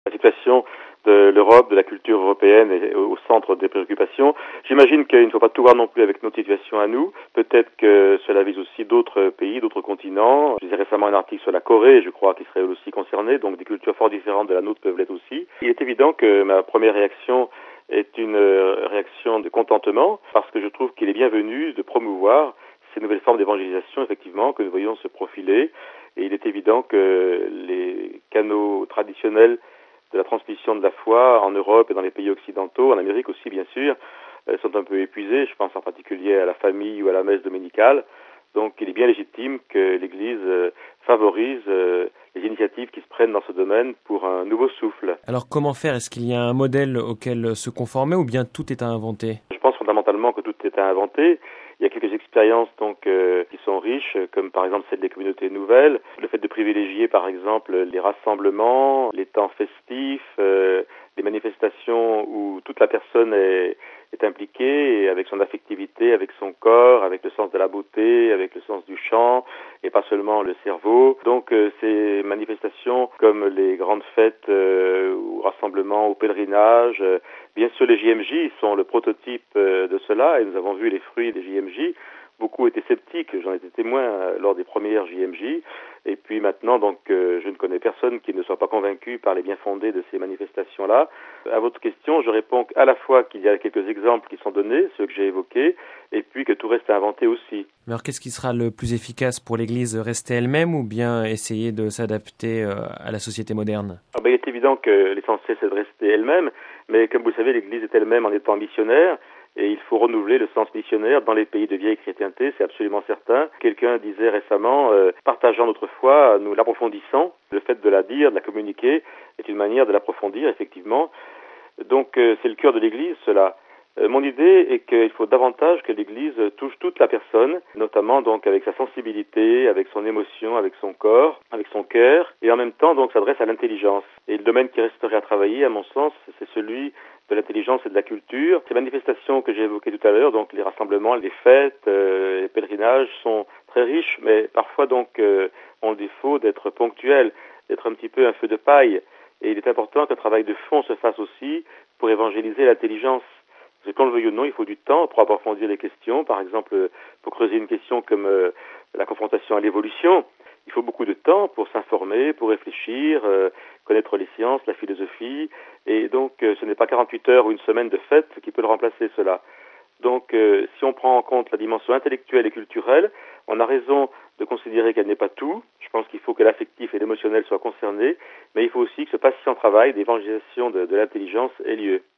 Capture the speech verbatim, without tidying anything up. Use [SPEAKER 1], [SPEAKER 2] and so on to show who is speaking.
[SPEAKER 1] La situation de l'Europe, de la culture européenne est au centre des préoccupations. J'imagine qu'il ne faut pas tout voir non plus avec notre situation à nous. Peut-être que cela vise aussi d'autres pays, d'autres continents. Je lisais récemment un article sur la Corée, je crois, qui serait aussi concernée. Donc des cultures fort différentes de la nôtre peuvent l'être aussi. Il est évident que ma première réaction est une réaction de contentement parce que je trouve qu'il est bienvenu de promouvoir ces nouvelles formes d'évangélisation, effectivement, que nous voyons se profiler. Et il est évident que les canaux traditionnels de la transmission de la foi en Europe et dans les pays occidentaux, en Amérique aussi bien sûr, sont un peu épuisés. Je pense en particulier à la famille ou à la messe dominicale. Donc il est bien légitime que l'Église favorise les initiatives qui se prennent dans ce domaine pour un nouveau souffle.
[SPEAKER 2] Alors comment faire? Est-ce qu'il y a un modèle auquel se conformer ou bien tout est à inventer?
[SPEAKER 1] Je pense fondamentalement que tout est à inventer. Il y a quelques expériences donc euh, qui sont riches, comme par exemple celle des communautés nouvelles, le fait de privilégier par exemple les rassemblements, les temps festifs, euh, les manifestations où toute la personne est, est impliquée, et avec son affectivité, avec son corps, avec le sens de la beauté, avec le sens du chant, et pas seulement le cerveau. Donc euh, ces manifestations comme les grandes fêtes euh, ou rassemblements ou pèlerinages, euh, bien sûr les J M J sont le prototype euh, de cela, et nous avons vu les fruits des J M J. Beaucoup étaient sceptiques, j'en étais témoin euh, lors des premières J M J, et puis maintenant donc euh, je ne connais personne qui ne soit pas convaincu par les bien-fondés de ces manifestations-là. À votre question, je réponds à la fois qu'il y a quelques exemples qui sont donnés, ceux que j'ai évoqués, et puis que tout reste à inventer aussi.
[SPEAKER 2] Alors qu'est-ce qui sera le plus efficace pour l'Église, rester elle-même ou bien essayer de s'adapter à la société moderne?
[SPEAKER 1] Ah ben, il est évident que l'essentiel c'est de rester elle-même, mais comme vous le savez, l'Église est elle-même en étant missionnaire, et il faut renouveler le sens missionnaire dans les pays de vieille chrétienté, c'est absolument certain. Quelqu'un disait récemment, euh, partageant notre foi, nous l'approfondissons. Le fait de la dire, de la communiquer, est une manière de l'approfondir, effectivement. Donc euh, c'est le cœur de l'Église, cela. Euh, mon idée est qu'il faut davantage que l'Église touche toute la personne, notamment donc avec sa sensibilité, avec son émotion, avec son corps, avec son cœur, et en même temps donc s'adresse à l'intelligence. Et le domaine qui resterait à travailler, à mon sens, c'est celui de l'intelligence et de la culture. Ces manifestations que j'ai évoquées tout à l'heure, donc les rassemblements, les fêtes, euh, les pèlerinages, sont très riches, mais parfois donc euh, ont le défaut d'être ponctuels, d'être un petit peu un feu de paille. Et il est important qu'un travail de fond se fasse aussi pour évangéliser l'intelligence. Parce que qu'on le veuille ou non, il faut du temps pour approfondir les questions. Par exemple, pour creuser une question comme euh, la confrontation à l'évolution, il faut beaucoup de temps pour s'informer, pour réfléchir, euh, connaître les sciences, la philosophie. Et donc, euh, ce n'est pas quarante-huit heures ou une semaine de fête qui peut le remplacer, cela. Donc, euh, si on prend en compte la dimension intellectuelle et culturelle, on a raison de considérer qu'elle n'est pas tout. Je pense qu'il faut que l'affectif et l'émotionnel soient concernés, mais il faut aussi que ce patient travail d'évangélisation de, de l'intelligence ait lieu.